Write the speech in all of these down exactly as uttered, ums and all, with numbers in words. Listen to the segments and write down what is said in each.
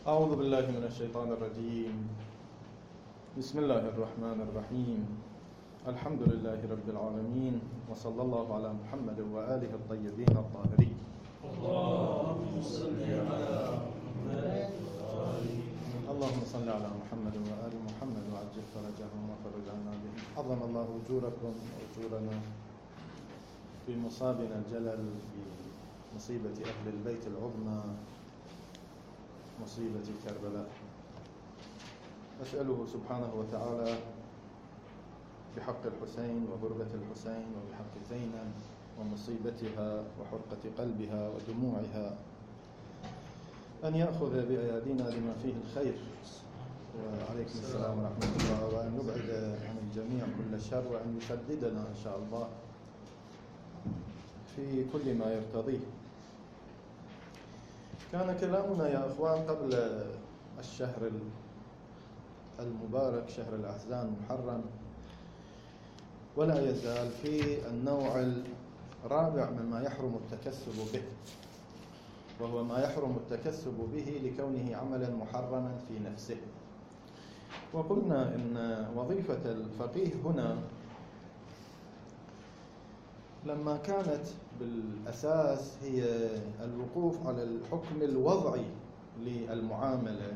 أعوذ بالله من الشيطان الرجيم. بسم الله الرحمن الرحيم. الحمد لله رب العالمين، وصلى الله على محمد وآله الطيبين الطاهرين. اللهم صل على محمد اللهم صل على محمد وآل محمد وعجل فرجهم وفرج عنا بهم. عظم الله أجوركم وأجورنا في مصابنا الجلل بمصيبة أهل البيت العظمى، مصيبة كربلاء. أسأله سبحانه وتعالى بحق الحسين وغربة الحسين وبحق زينب ومصيبتها وحرقة قلبها ودموعها أن يأخذ بأيادينا لما فيه الخير، وعليكم السلام ورحمة الله، وأن يبعد عن الجميع كل شر، وأن يسددنا إن شاء الله في كل ما يرتضيه. كان كلامنا يا أخوان قبل الشهر المبارك، شهر الأحزان المحرم، ولا يزال في النوع الرابع مما يحرم التكسب به، وهو ما يحرم التكسب به لكونه عملا محرما في نفسه. وقلنا إن وظيفة الفقيه هنا لما كانت بالأساس هي الوقوف على الحكم الوضعي للمعاملة،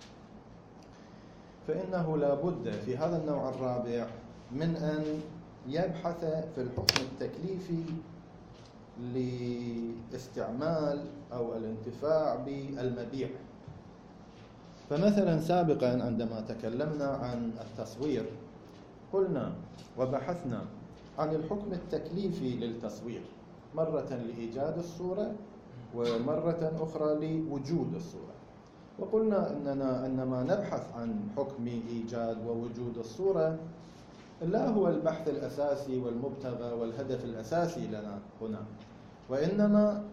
فإنه لا بد في هذا النوع الرابع من أن يبحث في الحكم التكليفي لاستعمال أو الانتفاع بالمبيع. فمثلا سابقا عندما تكلمنا عن التصوير قلنا وبحثنا عن الحكم التكليفي للتصوير، مرة لإيجاد الصورة ومرة أخرى لوجود الصورة. وقلنا أننا عندما نبحث عن حكم إيجاد ووجود الصورة لا هو البحث الأساسي والمبتغى والهدف الأساسي لنا هنا، وإنما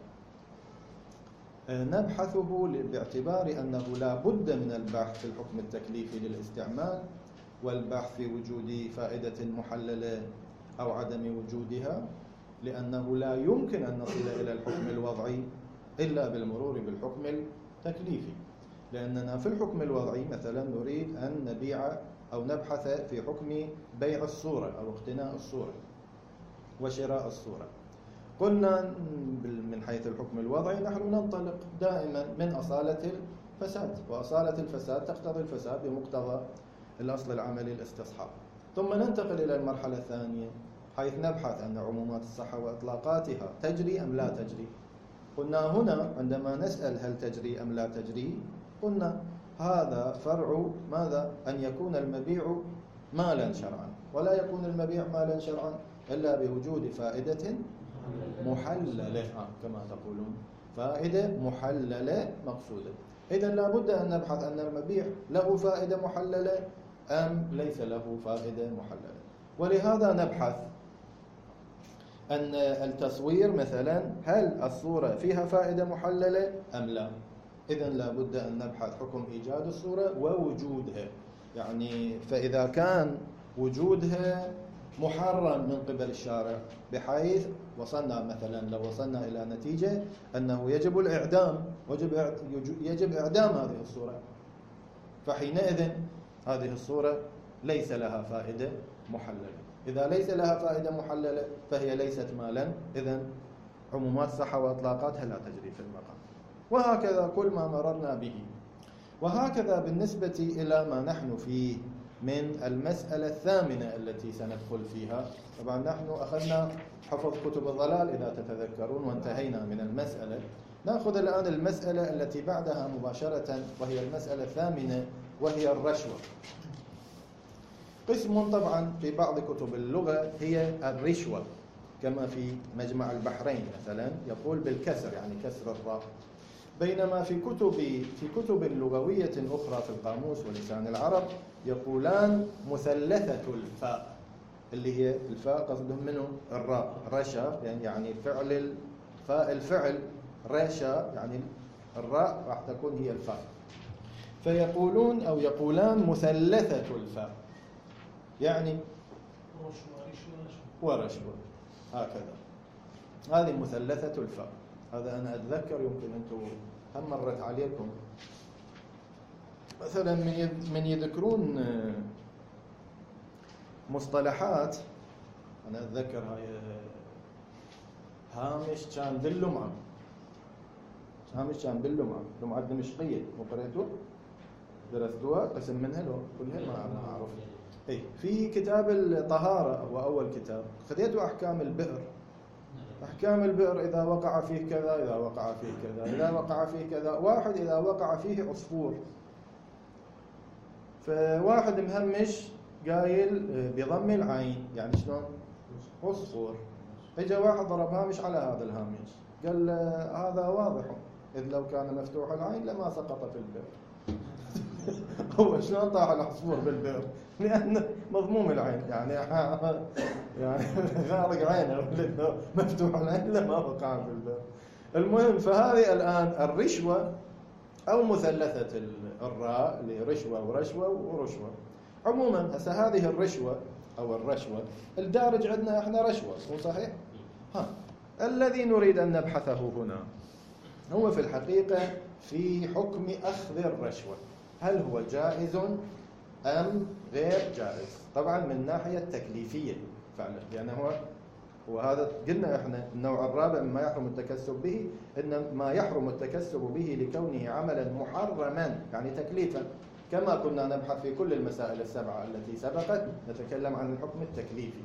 نبحثه باعتبار أنه لا بد من البحث في الحكم التكليفي للاستعمال، والبحث في وجود فائدة محللة أو عدم وجودها، لأنه لا يمكن أن نصل إلى الحكم الوضعي إلا بالمرور بالحكم التكليفي. لأننا في الحكم الوضعي مثلا نريد أن نبيع أو نبحث في حكم بيع الصورة أو اقتناء الصورة وشراء الصورة. قلنا من حيث الحكم الوضعي نحن ننطلق دائما من أصالة الفساد، وأصالة الفساد تقتضي الفساد بمقتضى الأصل العملي الاستصحاب. ثم ننتقل إلى المرحلة الثانية حيث نبحث أن عمومات الصحة وإطلاقاتها تجري أم لا تجري. قلنا هنا عندما نسأل هل تجري أم لا تجري، قلنا هذا فرع ماذا؟ أن يكون المبيع مالا شرعا، ولا يكون المبيع مالا شرعا إلا بوجود فائدة محللة كما تقولون، فائدة محللة مقصودة. إذن لا بد أن نبحث أن المبيع له فائدة محللة أم ليس له فائدة محللة. ولهذا نبحث أن التصوير مثلا هل الصورة فيها فائدة محللة أم لا. إذن لا بد أن نبحث حكم إيجاد الصورة ووجودها، يعني فإذا كان وجودها محرم من قبل الشارع بحيث وصلنا مثلا لو وصلنا إلى نتيجة أنه يجب الإعدام، وجب يجب إعدام هذه الصورة، فحينئذ هذه الصورة ليس لها فائدة محللة. إذا ليس لها فائدة محللة فهي ليست مالا، إذن عمومات صحة وإطلاقاتها لا تجري في المقام. وهكذا كل ما مررنا به. وهكذا بالنسبة إلى ما نحن فيه من المسألة الثامنة التي سندخل فيها. طبعا نحن أخذنا حفظ كتب الضلال إذا تتذكرون وانتهينا من المسألة. نأخذ الآن المسألة التي بعدها مباشرة، وهي المسألة الثامنة، وهي الرشوة. قسم طبعا في بعض كتب اللغة هي الرشوة، كما في مجمع البحرين مثلا يقول بالكسر، يعني كسر الراء، بينما في كتب في كتب لغوية أخرى في القاموس ولسان العرب يقولان مثلثة الفاء، اللي هي الفاء قصدهم منه الراء، رشا يعني فعل الفاء، الفعل رشا يعني الراء راح تكون هي الفاء. فيقولون أو يقولان مثلثة الفاء، يعني ورشوة، هكذا. هذه مثلثة الفاء. هذا أنا أتذكر، يمكن أنتم هم مرت عليكم مثلا من يذكرون مصطلحات. أنا أتذكر هاي هامش كان باللمعة، هامش كان باللمعة، لمعة دمشقية، مو قريتوه؟ درستوها قسم منها لو كلها ما أعرف. إيه في كتاب الطهارة هو أول كتاب، خذيتوا أحكام البئر. أحكام البئر إذا وقع فيه كذا، إذا وقع فيه كذا، إذا وقع فيه كذا. واحد إذا وقع فيه عصفور، فواحد مهمش قايل بضم العين، يعني شلون؟ عصفور. اجى واحد ضرب هامش على هذا الهامش، قال هذا واضح، إذ لو كان مفتوح العين لما سقط في البئر. هو شلون طاح العصفور بالبئر؟ لأن مضموم العين، يعني يعني غارق عينه، مفتوح العين لما وقع في البئر. المهم، فهذه الآن الرشوة أو مثلثة الراء اللي رشوة ورشوة ورشوة. عموما هسه هذه الرشوة أو الرشوة الدارج عندنا احنا رشوة، مو صحيح؟ ها الذي نريد أن نبحثه هنا هو في الحقيقة في حكم أخذ الرشوة، هل هو جائز أم غير جائز؟ طبعا من الناحية التكليفية فعلا، لأنه هو وهذا قلنا احنا النوع الرابع مما يحرم التكسب به، ان ما يحرم التكسب به لكونه عملا محرما، يعني تكليفا، كما كنا نبحث في كل المسائل السبعة التي سبقت نتكلم عن الحكم التكليفي.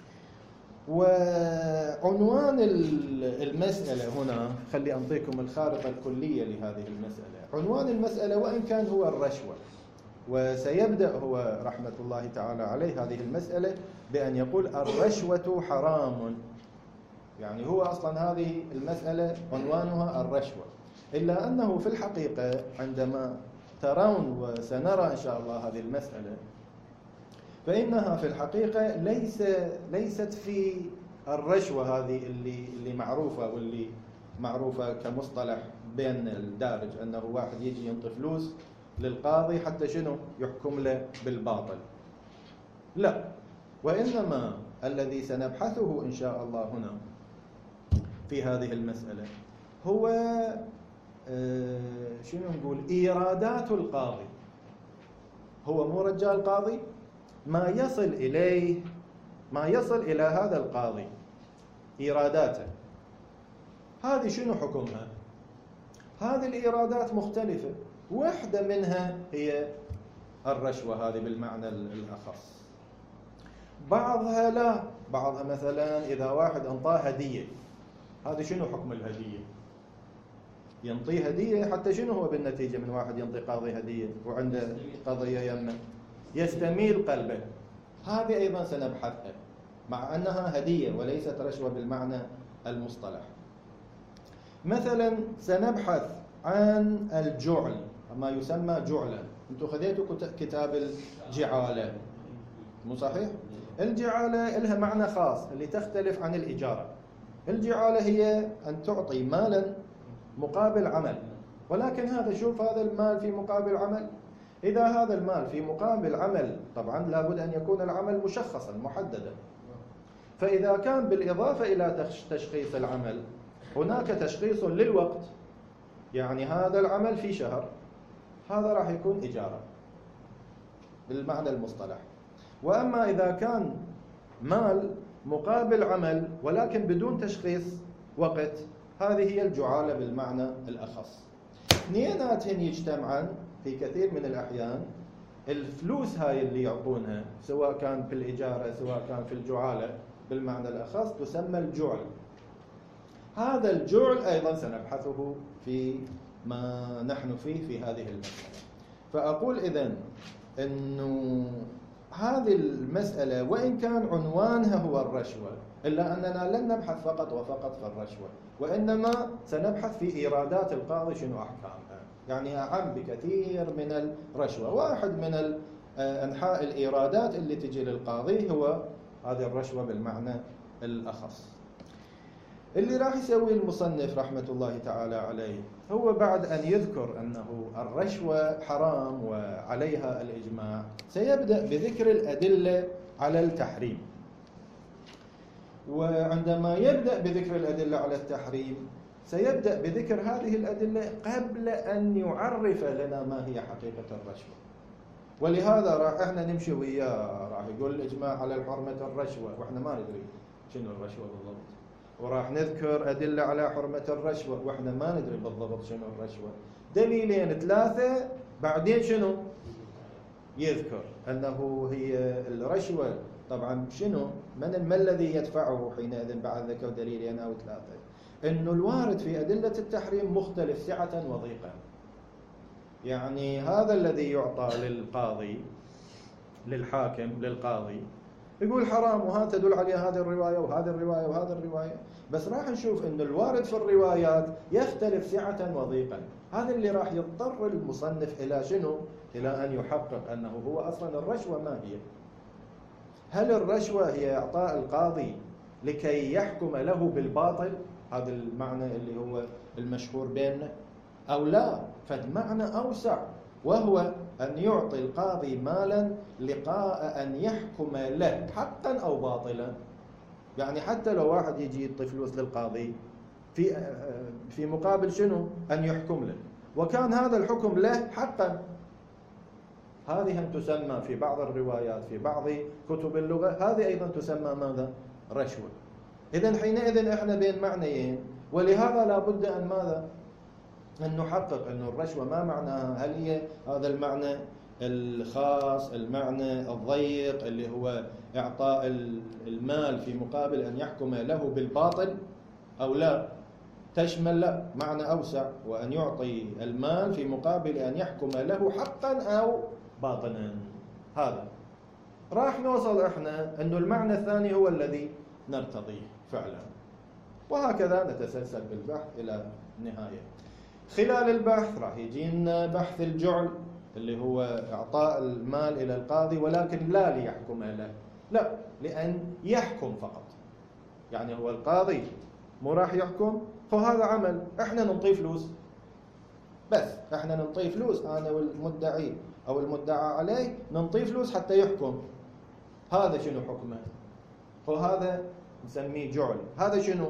وعنوان المسألة هنا، خلي أنطيكم الخارطة الكلية لهذه المسألة. عنوان المسألة وإن كان هو الرشوة، وسيبدأ هو رحمة الله تعالى عليه هذه المسألة بأن يقول الرشوة حرام، يعني هو أصلا هذه المسألة عنوانها الرشوة، إلا أنه في الحقيقة عندما ترون وسنرى إن شاء الله هذه المسألة، فإنها في الحقيقة ليس ليست في الرشوة هذه اللي اللي معروفة واللي معروفة كمصطلح بين الدارج، أنه واحد يجي ينطي فلوس للقاضي حتى شنو؟ يحكم له بالباطل. لا، وإنما الذي سنبحثه إن شاء الله هنا في هذه المسألة هو آه شنو نقول؟ إيرادات القاضي. هو مو رجال قاضي، ما يصل إليه، ما يصل إلى هذا القاضي إيراداته، هذه شنو حكمها؟ هذه الإيرادات مختلفة، واحدة منها هي الرشوة هذه بالمعنى الأخص، بعضها لا، بعضها مثلا إذا واحد أنطاه هدية، هذه شنو حكم الهدية؟ ينطيه هدية حتى شنو هو بالنتيجة من واحد ينطي قاضي هدية وعنده قضية يمه؟ يستميل قلبه. هذه أيضا سنبحثها مع أنها هدية وليست رشوة بالمعنى المصطلح. مثلا سنبحث عن الجعل، ما يسمى جعلا. انتم خذيتوا كتاب الجعالة، مو صحيح؟ الجعالة لها معنى خاص اللي تختلف عن الإجارة. الجعالة هي أن تعطي مالا مقابل عمل، ولكن هذا شوف هذا المال في مقابل عمل. إذا هذا المال في مقابل عمل، طبعا لابد أن يكون العمل مشخصا محددا. فإذا كان بالإضافة إلى تشخيص العمل هناك تشخيص للوقت، يعني هذا العمل في شهر، هذا راح يكون إجارة بالمعنى المصطلح. وأما إذا كان مال مقابل عمل ولكن بدون تشخيص وقت، هذه هي الجعالة بالمعنى الأخص. اثنيناتهن يجتمعان في كثير من الأحيان. الفلوس هاي اللي يعطونها سواء كان في الإجارة سواء كان في الجعالة بالمعنى الأخص تسمى الجعل. هذا الجعل أيضا سنبحثه في ما نحن فيه في هذه المسألة. فأقول إذن أنه هذه المسألة وإن كان عنوانها هو الرشوة، إلا أننا لن نبحث فقط وفقط في الرشوة، وإنما سنبحث في إيرادات القاضي شنو أحكامها، يعني أعم بكثير من الرشوة. واحد من أنحاء الإيرادات اللي تجي للقاضي هو هذه الرشوة بالمعنى الأخص. اللي راح يسوي المصنف رحمة الله تعالى عليه هو بعد أن يذكر أنه الرشوة حرام وعليها الإجماع، سيبدأ بذكر الأدلة على التحريم. وعندما يبدأ بذكر الأدلة على التحريم سيبدأ بذكر هذه الأدلة قبل أن يعرف لنا ما هي حقيقة الرشوة. ولهذا راح احنا نمشي وياه، راح يقول الإجماع على حرمة الرشوة واحنا ما ندري شنو الرشوة بالضبط، وراح نذكر أدلة على حرمة الرشوة واحنا ما ندري بالضبط شنو الرشوة. دليلين ثلاثة بعدين شنو يذكر أنه هي الرشوة. طبعا شنو من ما الذي يدفعه حينئذ بعد ذكر دليلين أو ثلاثة؟ أنه الوارد في أدلة التحريم مختلف سعة وضيقا. يعني هذا الذي يعطى للقاضي للحاكم للقاضي يقول حرام، وهذا تدل عليه هذه الرواية وهذه الرواية وهذه الرواية، بس راح نشوف أن الوارد في الروايات يختلف سعة وضيقا. هذا اللي راح يضطر المصنف إلى شنو؟ إلى أن يحقق أنه هو أصلا الرشوة ما هي. هل الرشوة هي إعطاء القاضي لكي يحكم له بالباطل؟ هذا المعنى اللي هو المشهور بيننا، أو لا فالمعنى أوسع، وهو أن يعطي القاضي مالا لقاء أن يحكم له حقا أو باطلا. يعني حتى لو واحد يجي يعطي فلوس للقاضي في في مقابل شنو؟ أن يحكم له، وكان هذا الحكم له حقا، هذه هم تسمى في بعض الروايات في بعض كتب اللغة، هذه أيضا تسمى ماذا؟ رشوة. إذن حينئذ إحنا بين معنيين، ولهذا لا بد أن ماذا؟ أن نحقق أن الرشوة ما معناها. هل هي هذا المعنى الخاص، المعنى الضيق اللي هو إعطاء المال في مقابل أن يحكم له بالباطل، أو لا تشمل لا معنى أوسع، وأن يعطي المال في مقابل أن يحكم له حقا أو باطلا. هذا راح نوصل إحنا أنه المعنى الثاني هو الذي نرتضيه فعلا، وهكذا نتسلسل بالبحث إلى النهاية. خلال البحث راح يجينا بحث الجعل اللي هو إعطاء المال إلى القاضي ولكن لا ليحكم له، لا لأن يحكم فقط. يعني هو القاضي مو راح يحكم، فهذا عمل احنا ننطيه فلوس، بس احنا ننطيه فلوس انا والمدعي او المدعى عليه ننطيه فلوس حتى يحكم. هذا شنو حكمه؟ وهذا نسميه جعل. هذا شنو؟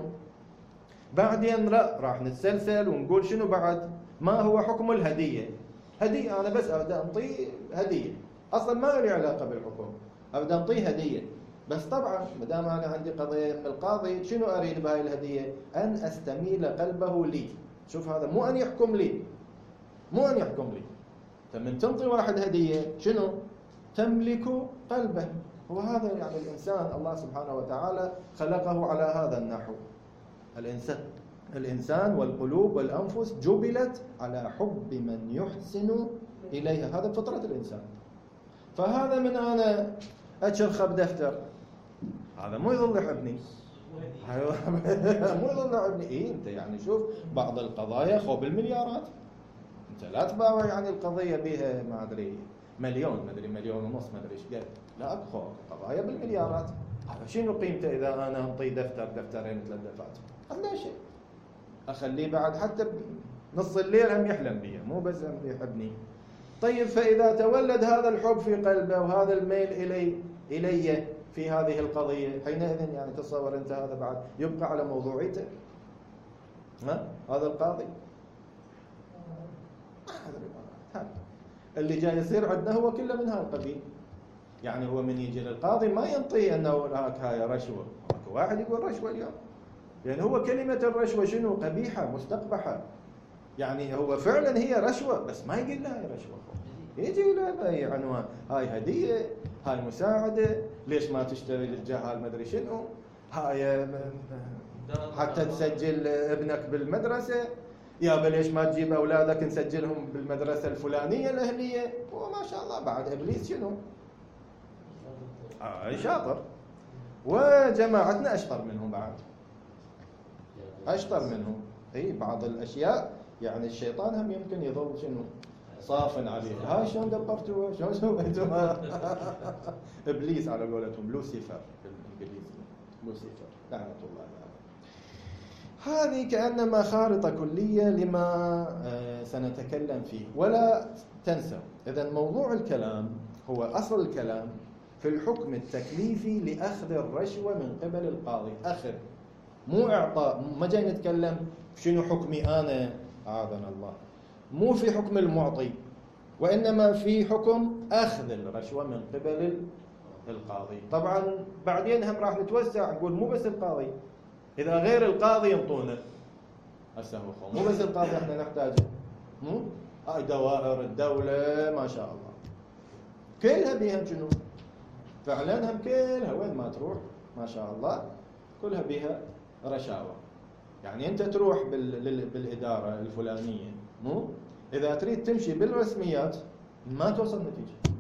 بعدين لا راح نتسلسل ونقول شنو بعد؟ ما هو حكم الهدية؟ هدية انا بس ابدا انطيه هدية، اصلا ما لي علاقة بالحكم، ابدا انطيه هدية. بس طبعا ما دام انا عندي قضيه من القاضي، شنو اريد بهاي الهديه؟ ان استميل قلبه لي. شوف هذا مو ان يحكم لي، مو ان يحكم لي. فمن تنطي واحد هديه شنو؟ تملك قلبه. وهذا يعني الانسان الله سبحانه وتعالى خلقه على هذا النحو. الانسان الانسان والقلوب والانفس جبلت على حب من يحسن اليها، هذا فطره الانسان. فهذا من انا أشرخ بدفتر، هذا مو يظل يحبني، مو يظل يحبني. إيه أنت يعني شوف بعض القضايا خو بالمليارات، أنت لا تباوع يعني القضية بها ما أدري مليون ما أدري مليون ونص ما أدري إيش قد، لا أخو قضايا بالمليارات. هذا شنو قيمته إذا أنا أنطي دفتر دفترين ثلاث دفاتر؟ لا شيء، أخليه بعد حتى نص الليل هم يحلم بي، مو بس هم يحبني. طيب فإذا تولد هذا الحب في قلبه وهذا الميل إلي إلي في هذه القضية، حينئذ يعني تصور أنت هذا بعد يبقى على موضوعيته؟ ها؟ هذا القاضي هذا اللي جاي يصير عندنا هو كله من هذا القبيل. يعني هو من يجي للقاضي ما ينطي أنه هاك هاي رشوة، واحد يقول رشوة اليوم، لأن يعني هو كلمة الرشوة شنو؟ قبيحة مستقبحة. يعني هو فعلا هي رشوة، بس ما يقول لها هي رشوة، يجي له اي عنوان، هاي هديه، هاي مساعده، ليش ما تشتري للجهال ما ادري شنو، هاي حتى تسجل ابنك بالمدرسه، يا ليش ما تجيب اولادك نسجلهم بالمدرسه الفلانيه الاهليه. وما شاء الله بعد ابليس شنو؟ هاي شاطر، وجماعتنا اشطر منهم بعد، اشطر منهم. اي بعض الاشياء يعني الشيطان هم يمكن يظل شنو؟ صافن عليه. هاي شلون دبرتوها؟ شلون سويتوها؟ ابليس على قولتهم، لوسيفر بالانجليزي، لوسيفر لعنه الله عليه. هذه كأنما خارطة كلية لما سنتكلم فيه. ولا تنسوا اذا موضوع الكلام هو اصل الكلام في الحكم التكليفي لأخذ الرشوة من قبل القاضي. أخذ مو إعطاء، ما جاي نتكلم شنو حكمي أنا، أعاذنا الله، مو في حكم المعطي، وإنما في حكم أخذ الرشوة من قبل القاضي. طبعا بعدين هم راح نتوسع نقول مو بس القاضي، إذا غير القاضي ينطونه. هسه هو مو بس القاضي احنا نحتاجه، مو هاي دوائر الدولة ما شاء الله كلها بيها شنو؟ فعلا هم كلها وين ما تروح ما شاء الله كلها بيها رشاوى. يعني أنت تروح بال... بالإدارة الفلانية، مو إذا تريد تمشي بالرسميات ما توصل نتيجة.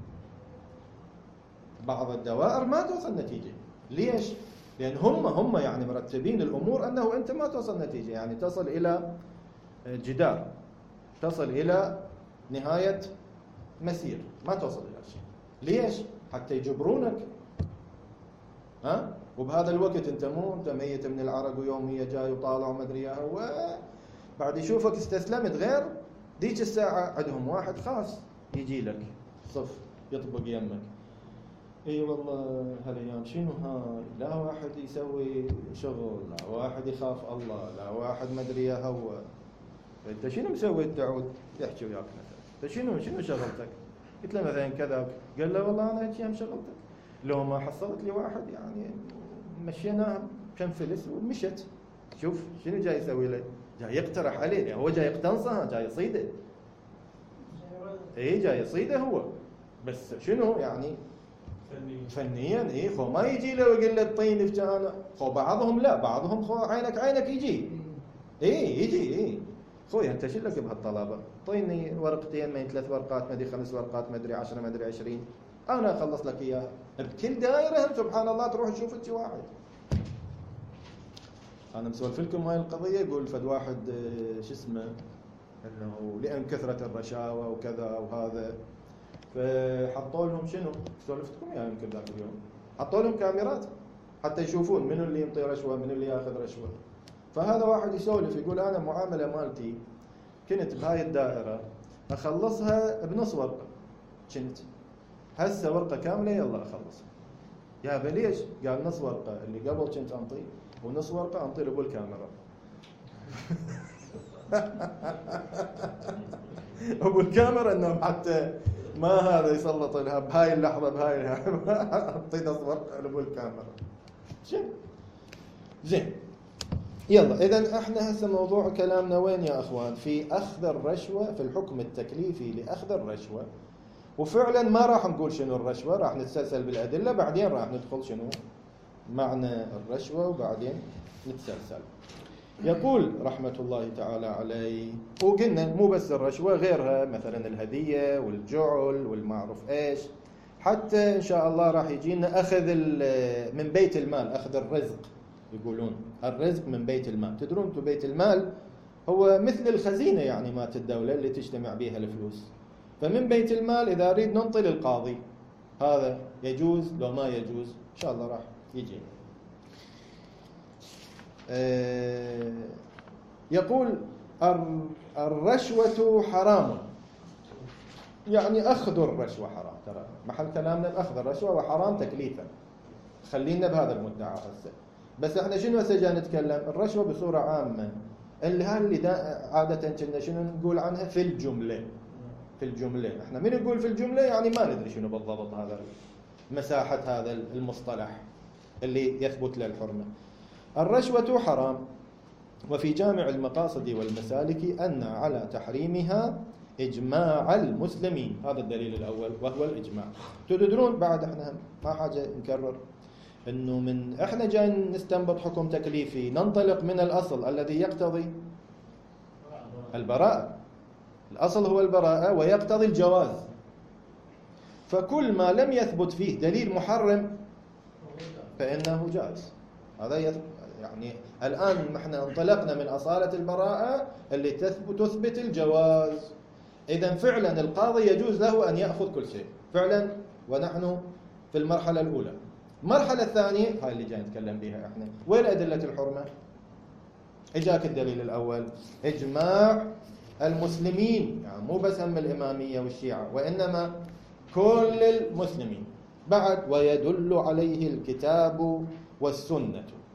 بعض الدوائر ما توصل نتيجة. ليش؟ لأن هم هم يعني مرتبين الأمور أنه أنت ما توصل نتيجة، يعني تصل إلى جدار، تصل إلى نهاية مسير، ما توصل إلى شيء. ليش؟ حتى يجبرونك. ها؟ وبهذا الوقت أنت مو أنت ميت من العرق ويومية جاي وطالع وما أدري هو بعد يشوفك استسلمت. غير ديك الساعة عندهم واحد خاص يجي لك صف يطبق يمك. اي والله هالايام شنو هاي، لا واحد يسوي شغل، لا واحد يخاف الله، لا واحد ما ادري هو. انت شنو مسوي؟ تعود يحكي وياك مثلا انت شنو شنو شغلتك؟ قلت له مثلا كذا، قال له والله انا هيك ايام شغلتك، لو ما حصلت لي واحد يعني مشيناه كم فلس ومشت. شوف شنو جاي يسوي له؟ جاي يقترح عليه، يعني هو جاي يقتنصه، جاي يصيده. اي جاي يصيده هو، بس شنو يعني فنيا. اي خو ما يجي له ويقول له اعطيني فجانه. خو بعضهم لا، بعضهم خو عينك عينك يجي. اي يجي اي خويا انت شو لك بهالطلبه؟ اعطيني ورقتين ما ثلاث ورقات ما ادري خمس ورقات ما ادري عشرة ما ادري عشرين، انا اخلص لك اياها. بكل دائره سبحان الله تروح تشوف انت واحد. انا مسولف لكم هاي القضيه، يقول فد واحد شو اسمه انه لان كثره الرشاوى وكذا وهذا، فحطوا لهم شنو؟ سولفتكم يعني يمكن ذاك اليوم، حطوا لهم كاميرات حتى يشوفون منو اللي ينطي رشوه منو اللي ياخذ رشوه. فهذا واحد يسولف يقول انا معامله مالتي كنت بهاي الدائره اخلصها بنص ورقه، كنت هسه ورقه كامله يلا اخلصها. يا ليش؟ قال نص ورقه اللي قبل كنت انطي ونص ورقه انطي له بالكاميرا. ابو الكاميرا انه حتى ما هذا يسلط لها بهاي اللحظه بهاي اللحظه اعطي نص ورقه ابو الكاميرا. زين زين يلا. اذا احنا هسه موضوع كلامنا وين يا اخوان؟ في اخذ الرشوه، في الحكم التكليفي لاخذ الرشوه. وفعلا ما راح نقول شنو الرشوه، راح نتسلسل بالادله، بعدين راح ندخل شنو معنى الرشوه وبعدين نتسلسل. يقول رحمة الله تعالى عليه، وقلنا مو بس الرشوة، غيرها مثلا الهدية والجعل والمعروف ايش، حتى ان شاء الله راح يجينا اخذ من بيت المال، اخذ الرزق. يقولون الرزق من بيت المال. تدرون انتم بيت المال هو مثل الخزينة يعني مالت الدولة اللي تجتمع بها الفلوس. فمن بيت المال اذا اريد ننطي للقاضي هذا يجوز لو ما يجوز ان شاء الله راح يجينا. يقول الرشوة حرام، يعني أخذ الرشوة حرام. ترى محل كلامنا أخذ الرشوة وحرام تكليفا، خلينا بهذا المدعى هسه. بس احنا شنو هسه جاي نتكلم الرشوة بصورة عامة، اللي هاللي عادة كنا شنو نقول عنها في الجملة. في الجملة احنا من نقول في الجملة يعني ما ندري شنو بالضبط هذا مساحة هذا المصطلح اللي يثبت له الحرمة. الرشوة حرام، وفي جامع المقاصد والمسالك أن على تحريمها إجماع المسلمين. هذا الدليل الأول وهو الإجماع. تدرون بعد احنا ما حاجة نكرر أنه من احنا جاي نستنبط حكم تكليفي ننطلق من الأصل الذي يقتضي البراءة. الأصل هو البراءة ويقتضي الجواز. فكل ما لم يثبت فيه دليل محرم فإنه جائز. هذا يعني الآن احنا انطلقنا من أصالة البراءة اللي تثبت تثبت الجواز. إذن فعلا القاضي يجوز له أن يأخذ كل شيء فعلا، ونحن في المرحلة الأولى. المرحلة الثانية هاي اللي جاي نتكلم بها احنا، وين أدلة الحرمة؟ إجاك الدليل الأول إجماع المسلمين، يعني مو بس هم الإمامية والشيعة وإنما كل المسلمين. بعد ويدل عليه الكتاب والسنة.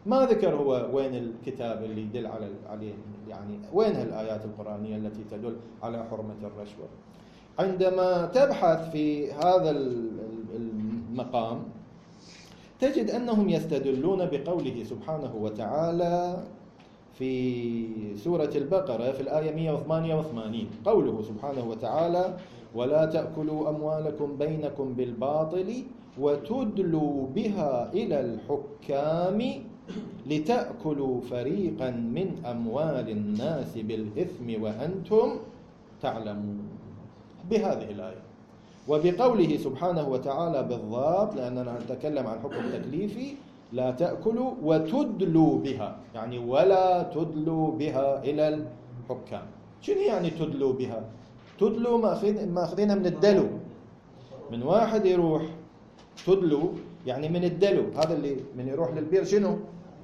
ما ذكر هو وين الكتاب اللي يدل على عليه، يعني وين الآيات القرآنية التي تدل على حرمة الرشوة. عندما تبحث في هذا المقام تجد أنهم يستدلون بقوله سبحانه وتعالى في سورة البقرة في الآية مئة وثمانية وثمانين، قوله سبحانه وتعالى: ولا تأكلوا أموالكم بينكم بالباطل وتدلوا بها إلى الحكام لتأكلوا فريقا من أموال الناس بالإثم وأنتم تعلمون، بهذه الآية. وبقوله سبحانه وتعالى بالضبط، لأننا نتكلم عن حكم تكليفي: لا تأكلوا وتدلوا بها، يعني ولا تدلوا بها إلى الحكام. شنو يعني تدلوا بها؟ تدلوا ماخذينها من الدلو، من واحد يروح تدلو يعني من الدلو، هذا اللي من يروح للبير شنو؟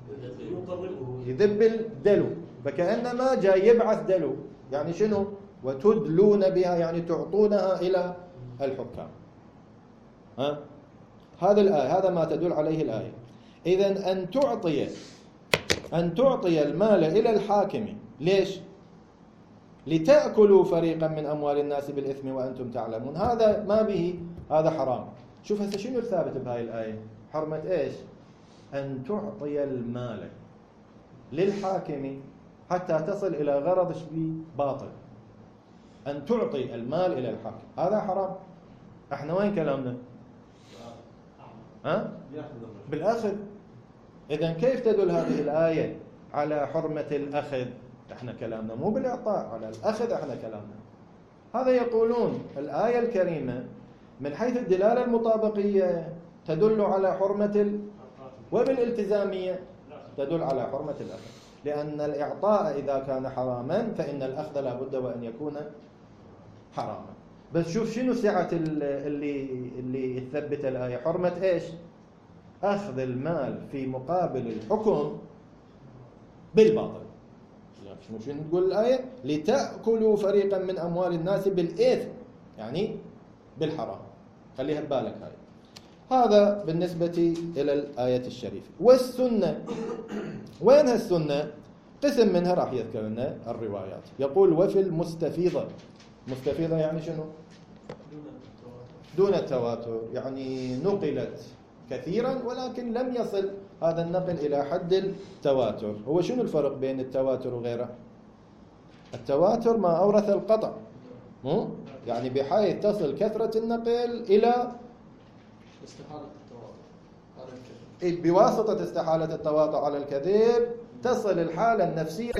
يذب الدلو، فكأنما جاي يبعث دلو، يعني شنو؟ وتدلون بها يعني تعطونها إلى الحكام. ها؟ هذا الآية، هذا ما تدل عليه الآية. إذن أن تعطي أن تعطي المال إلى الحاكم، ليش؟ لتأكلوا فريقا من أموال الناس بالإثم وأنتم تعلمون، هذا ما به، هذا حرام. شوف هسه شنو الثابت بهاي الآية؟ حرمة إيش؟ أن تعطي المال للحاكم حتى تصل إلى غرض باطل. أن تعطي المال إلى الحاكم هذا حرام. احنا وين كلامنا؟ ها؟ بالأخذ. إذن كيف تدل هذه الآية على حرمة الأخذ؟ احنا كلامنا مو بالإعطاء، على الأخذ احنا كلامنا. هذا يقولون الآية الكريمة من حيث الدلالة المطابقية تدل على حرمة ال... وبالالتزامية تدل على حرمة الأخذ، لأن الإعطاء إذا كان حراما فإن الأخذ لا بد وأن يكون حراما. بس شوف شنو سعة اللي اللي يثبت الآية، حرمة إيش؟ أخذ المال في مقابل الحكم بالباطل. شنو شنو تقول الآية؟ لتأكلوا فريقا من أموال الناس بالإثم، يعني بالحرام. خليها ببالك هاي. هذا بالنسبة إلى الآية الشريفة. والسنة، وين السنة؟ قسم منها راح يذكر لنا الروايات. يقول: وفي المستفيضة. مستفيضة يعني شنو؟ دون التواتر، يعني نقلت كثيرا ولكن لم يصل هذا النقل إلى حد التواتر. هو شنو الفرق بين التواتر وغيره؟ التواتر ما أورث القطع، مو؟ يعني بحيث تصل كثرة النقل إلى استحالة التواطؤ على الكذب، بواسطة استحالة التواطؤ على الكذب تصل الحالة النفسية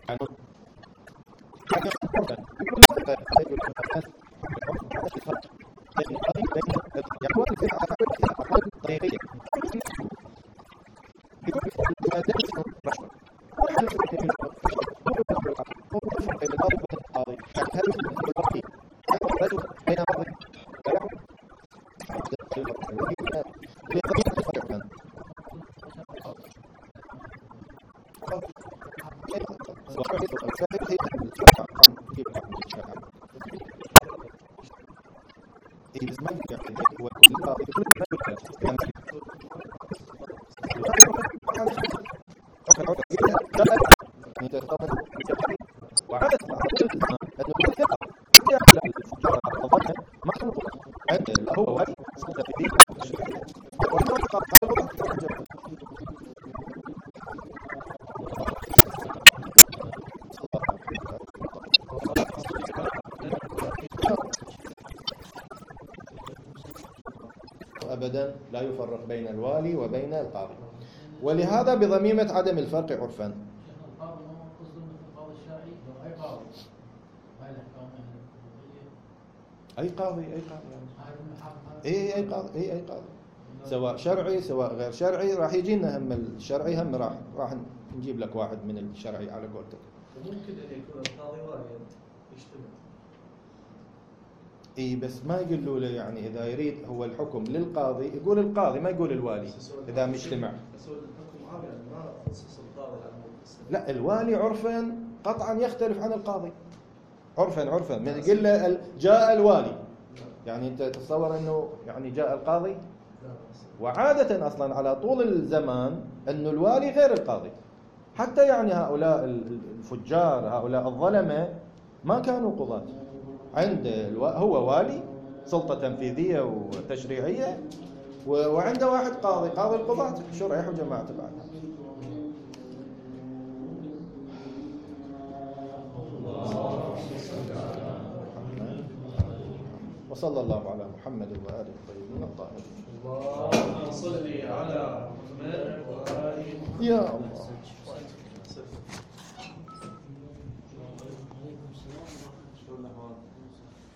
أبدا لا يفرق بين الوالي وبين القاضي، ولهذا بضميمة عدم الفرق عرفا. أي قاضي أي قاضي أي أي قاضي أي أي قاضي سواء شرعي سواء غير شرعي، راح يجينا هم الشرعي هم راح راح نجيب لك واحد من الشرعي على قولتك. وممكن أن يكون القاضي واليا يجتمع. اي بس ما يقولوا له يعني اذا يريد هو الحكم للقاضي يقول القاضي ما يقول الوالي اذا مجتمع. بس هو الحكم عام يعني ما خصص القاضي على الموضوع. لا الوالي عرفا قطعا يختلف عن القاضي. عرفا عرفا من يقول له جاء الوالي يعني انت تتصور انه يعني جاء القاضي؟ وعادة اصلا على طول الزمان انه الوالي غير القاضي. حتى يعني هؤلاء الفجار هؤلاء الظلمة ما كانوا قضاة. عند الو... هو والي سلطة تنفيذية وتشريعية و... وعنده واحد قاضي قاضي القضاة شرعي وجماعة بعد. وصلى الله على محمد وآله الطيبين الطاهرين. اللهم صل على محمد وآله محمد. يا الله.